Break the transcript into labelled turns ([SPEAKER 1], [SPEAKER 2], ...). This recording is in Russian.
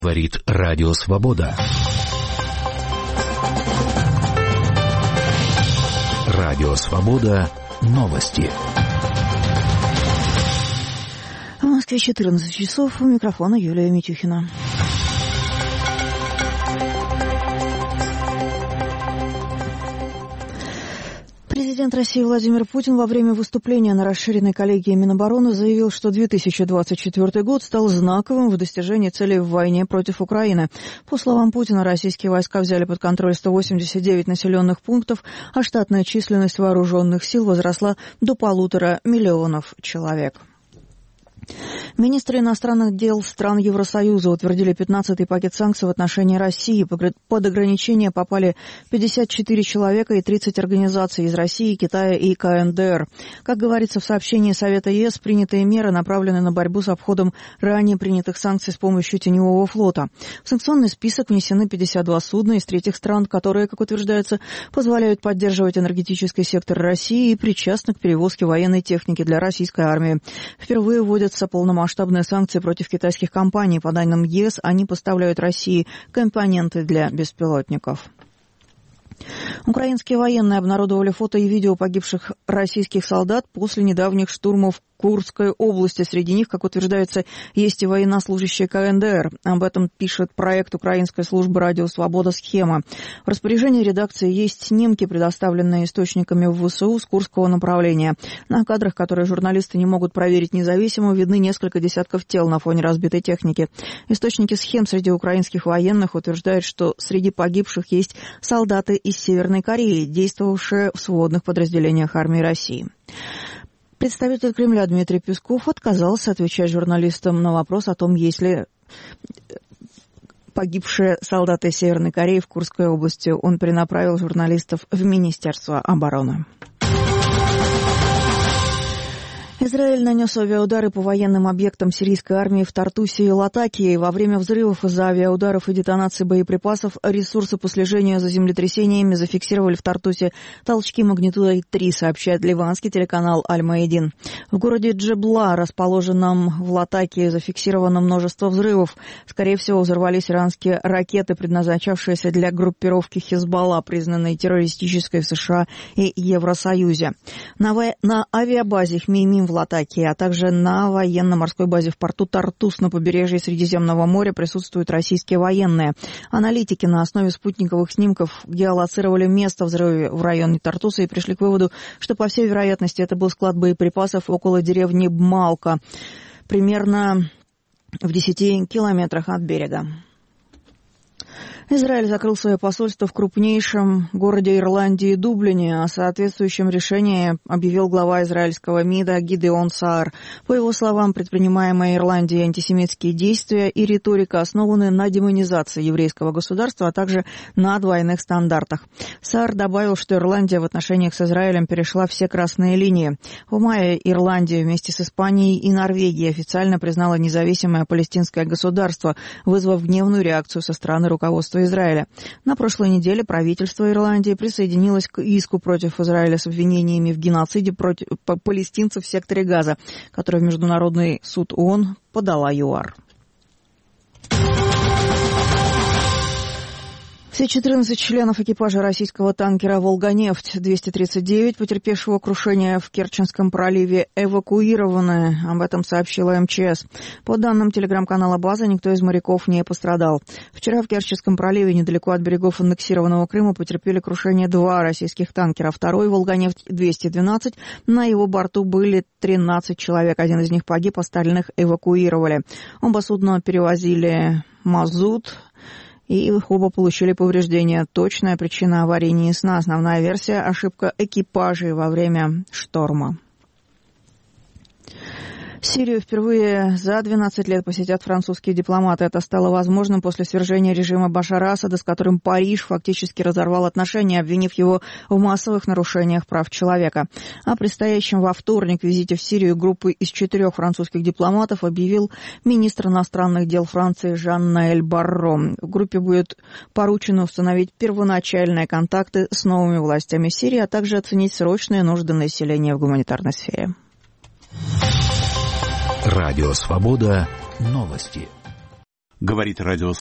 [SPEAKER 1] Говорит Радио Свобода. Радио Свобода. Новости.
[SPEAKER 2] В Москве 14 часов. У микрофона Юлия Митюхина. Президент России Владимир Путин во время выступления на расширенной коллегии Минобороны заявил, что 2024 год стал знаковым в достижении целей в войне против Украины. По словам Путина, российские войска взяли под контроль 189 населенных пунктов, а штатная численность вооруженных сил возросла до 1,5 миллиона человек. Министры иностранных дел стран Евросоюза утвердили 15-й пакет санкций в отношении России. Под ограничения попали 54 человека и 30 организаций из России, Китая и КНДР. Как говорится в сообщении Совета ЕС, принятые меры направлены на борьбу с обходом ранее принятых санкций с помощью теневого флота. В санкционный список внесены 52 судна из третьих стран, которые, как утверждается, позволяют поддерживать энергетический сектор России и причастны к перевозке военной техники для российской армии. Впервые вводятся полномасштабные санкции против китайских компаний. По данным ЕС, они поставляют России компоненты для беспилотников. Украинские военные обнародовали фото и видео погибших российских солдат после недавних штурмов Курской области. Среди них, как утверждается, есть и военнослужащие КНДР. Об этом пишет проект украинской службы «Радио Свобода. Схема». В распоряжении редакции есть снимки, предоставленные источниками в ВСУ с Курского направления. На кадрах, которые журналисты не могут проверить независимо, видны несколько десятков тел на фоне разбитой техники. Источники схем среди украинских военных утверждают, что среди погибших есть солдаты из Северной Кореи, действовавшие в сводных подразделениях армии России. Представитель Кремля Дмитрий Песков отказался отвечать журналистам на вопрос о том, есть ли погибшие солдаты Северной Кореи в Курской области. Он перенаправил журналистов в Министерство обороны. Израиль нанес авиаудары по военным объектам сирийской армии в Тартусе и Латакии. Во время взрывов из-за авиаударов и детонации боеприпасов ресурсы по слежению за землетрясениями зафиксировали в Тартусе толчки магнитудой 3, сообщает ливанский телеканал Аль-Маидин. В городе Джебла, расположенном в Латакии, зафиксировано множество взрывов. Скорее всего, взорвались иранские ракеты, предназначавшиеся для группировки Хизбалла, признанной террористической в США и Евросоюзе. На авиабазе Хмеймим в Латакии, а также на военно-морской базе в порту Тартус на побережье Средиземного моря присутствуют российские военные. Аналитики на основе спутниковых снимков геолоцировали место взрыва в районе Тартуса и пришли к выводу, что, по всей вероятности, это был склад боеприпасов около деревни Бмалка, примерно в 10 километрах от берега. Израиль закрыл свое посольство в крупнейшем городе Ирландии Дублине. О соответствующем решении объявил глава израильского МИДа Гидеон Саар. По его словам, предпринимаемые Ирландией антисемитские действия и риторика основаны на демонизации еврейского государства, а также на двойных стандартах. Саар добавил, что Ирландия в отношениях с Израилем перешла все красные линии. В мае Ирландия вместе с Испанией и Норвегией официально признала независимое палестинское государство, вызвав гневную реакцию со стороны руководства Израиля. На прошлой неделе правительство Ирландии присоединилось к иску против Израиля с обвинениями в геноциде против палестинцев в секторе Газа, который в Международный суд ООН подала ЮАР. Все 14 членов экипажа российского танкера «Волганефть-239», потерпевшего крушение в Керченском проливе, эвакуированы. Об этом сообщила МЧС. По данным телеграм-канала «База», никто из моряков не пострадал. Вчера в Керченском проливе, недалеко от берегов аннексированного Крыма, потерпели крушение 2 российских танкера. Второй «Волганефть-212», на его борту были 13 человек. Один из них погиб, остальных эвакуировали. Оба судна перевозили мазут, и оба получили повреждения. Точная причина аварии не ясна. Основная версия – ошибка экипажей во время шторма. Сирию впервые за 12 лет посетят французские дипломаты. Это стало возможным после свержения режима Башара Асада, с которым Париж фактически разорвал отношения, обвинив его в массовых нарушениях прав человека. О предстоящем во вторник визите в Сирию группы из 4 французских дипломатов объявил министр иностранных дел Франции Жан-Ноэль Барро. В группе будет поручено установить первоначальные контакты с новыми властями Сирии, а также оценить срочные нужды населения в гуманитарной сфере.
[SPEAKER 1] Радио Свобода. Новости.
[SPEAKER 3] Говорит радио